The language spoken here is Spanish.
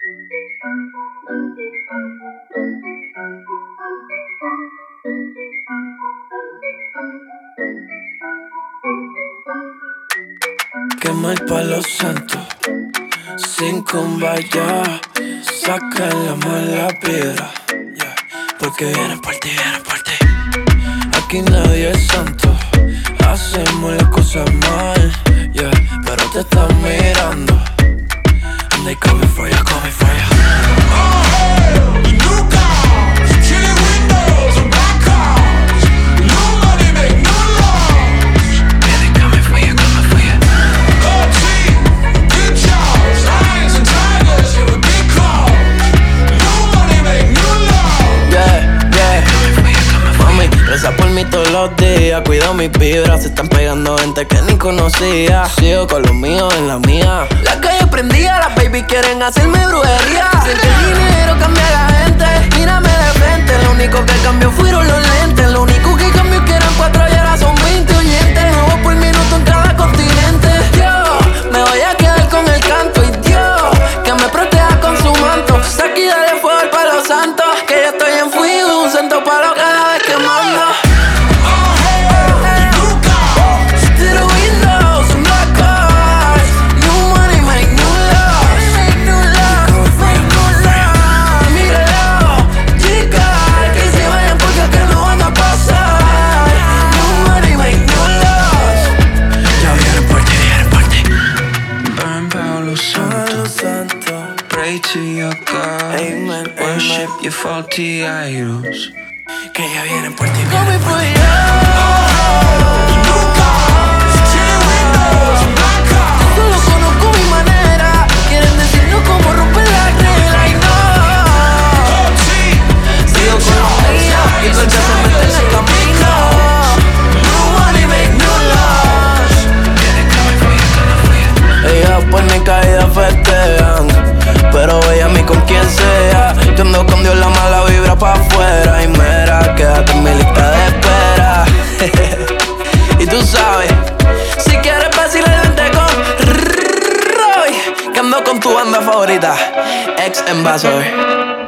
Quema el palo santo, sin cumbaya, saca la mala piedra, yeah. Porque vienen por ti, vienen por ti. Aquí nadie es santo, hacemos las cosas mal, yeah. Pero te están mirando, and they coming for you, coming for you. The new cars, chili windows and black cars. New money make new laws. Yeah, they coming for you, coming for you. Gold teeth, good jobs, lions and tigers with big claws. New money make new laws. Yeah, yeah. Mami, reza por mí todos los días. Cuido mis vibras, se están pegando gente que ni conocía. Sigo con los míos en la mía. La calle prendida, las baby quieren hacerme brujería. Dicen que el dinero cambia a la gente. Mírame de frente, lo único que cambió fueron los lentes. Lo único que cambió es que eran 4 y ahora son 20 oyentes. Nuevos por minuto en cada continente. Yo me voy a quedar con el canto. Y Dios, que me proteja con su manto. Aquí dale fuego al palo santo. Que yo estoy en fuego, un santo palo cada vez que mando. Pray to your God, Amen, worship amen. your faulty idols. Que ya vienen por ti, Coming for you. Solo conozco mi manera. Quieren decirnos cómo romper la regla y no. Sigo con los míos y con ya se mete en el camino. New money make new laws. Ellas por mi caída festejan, pero ella a mí con quien sea. Yo ando con Dios, la mala vibra pa' afuera. Y mira, quédate en mi lista de espera. Y tú sabes, si quieres vacilar, vente con Roy, que ando con tu banda favorita, ex Ambassador.